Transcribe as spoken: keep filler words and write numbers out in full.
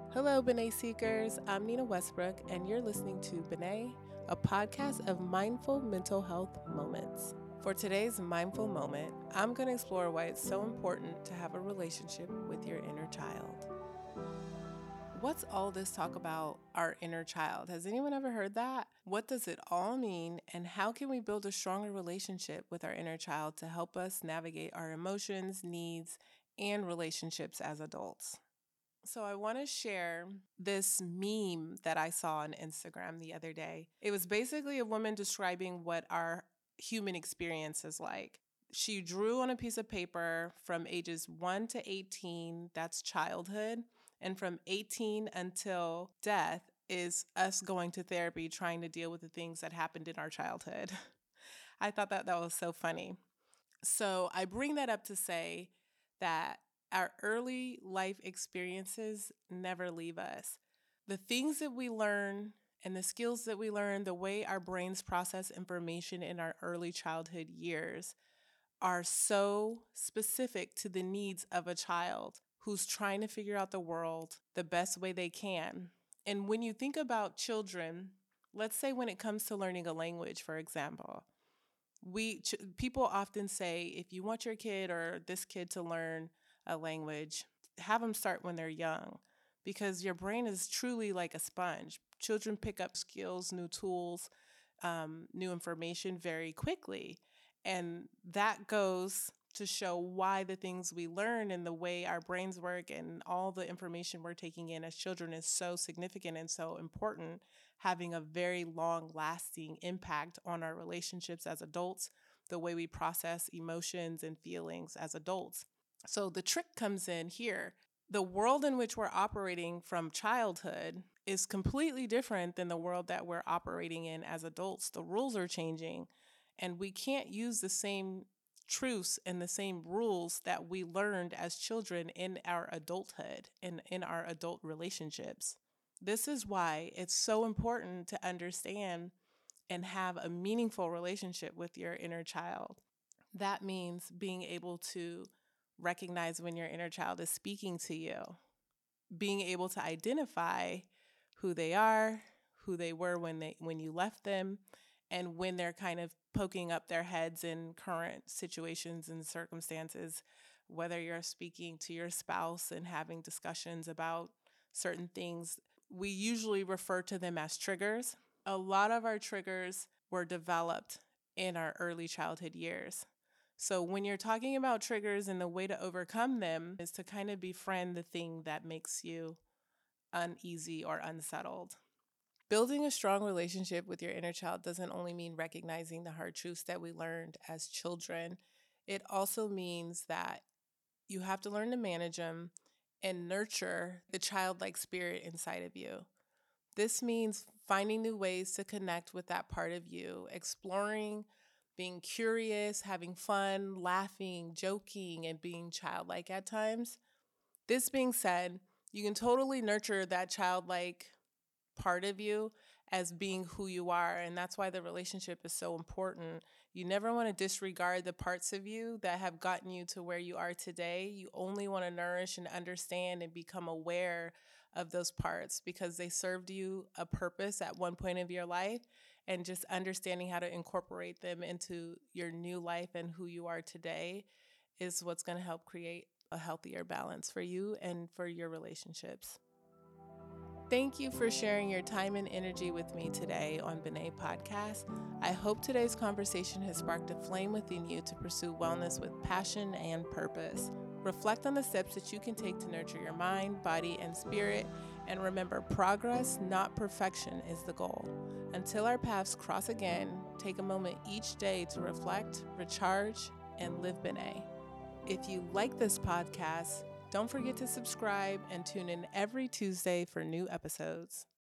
Hello, B'nai Seekers. I'm Nina Westbrook, and you're listening to B'nai, a podcast of mindful mental health moments. For today's mindful moment, I'm going to explore why it's so important to have a relationship with your inner child. What's all this talk about our inner child? Has anyone ever heard that? What does it all mean, and how can we build a stronger relationship with our inner child to help us navigate our emotions, needs, and relationships as adults? So I want to share this meme that I saw on Instagram the other day. It was basically a woman describing what our human experience is like. She drew on a piece of paper from ages one to eighteen, that's childhood, and from eighteen until death is us going to therapy trying to deal with the things that happened in our childhood. I thought that that was so funny. So I bring that up to say that our early life experiences never leave us. The things that we learn and the skills that we learn, the way our brains process information in our early childhood years are so specific to the needs of a child who's trying to figure out the world the best way they can. And when you think about children, let's say when it comes to learning a language, for example, we ch- people often say if you want your kid or this kid to learn a language, have them start when they're young because your brain is truly like a sponge. Children pick up skills, new tools, um, new information very quickly. And that goes to show why the things we learn and the way our brains work and all the information we're taking in as children is so significant and so important, having a very long lasting impact on our relationships as adults, the way we process emotions and feelings as adults. So the trick comes in here. The world in which we're operating from childhood is completely different than the world that we're operating in as adults. The rules are changing, and we can't use the same truths and the same rules that we learned as children in our adulthood and in our adult relationships. This is why it's so important to understand and have a meaningful relationship with your inner child. That means being able to recognize when your inner child is speaking to you, being able to identify who they are, who they were when they when you left them, and when they're kind of poking up their heads in current situations and circumstances, whether you're speaking to your spouse and having discussions about certain things. We usually refer to them as triggers. A lot of our triggers were developed in our early childhood years. So when you're talking about triggers and the way to overcome them is to kind of befriend the thing that makes you uneasy or unsettled. Building a strong relationship with your inner child doesn't only mean recognizing the hard truths that we learned as children. It also means that you have to learn to manage them and nurture the childlike spirit inside of you. This means finding new ways to connect with that part of you, exploring, being curious, having fun, laughing, joking, and being childlike at times. This being said, you can totally nurture that childlike part of you as being who you are. And that's why the relationship is so important. You never want to disregard the parts of you that have gotten you to where you are today. You only want to nourish and understand and become aware of those parts because they served you a purpose at one point of your life, and just understanding how to incorporate them into your new life and who you are today is what's going to help create a healthier balance for you and for your relationships. Thank you for sharing your time and energy with me today on B'nai Podcast. I hope today's conversation has sparked a flame within you to pursue wellness with passion and purpose. Reflect on the steps that you can take to nurture your mind, body, and spirit. And remember, progress, not perfection, is the goal. Until our paths cross again, take a moment each day to reflect, recharge, and live B'nai. If you like this podcast, don't forget to subscribe and tune in every Tuesday for new episodes.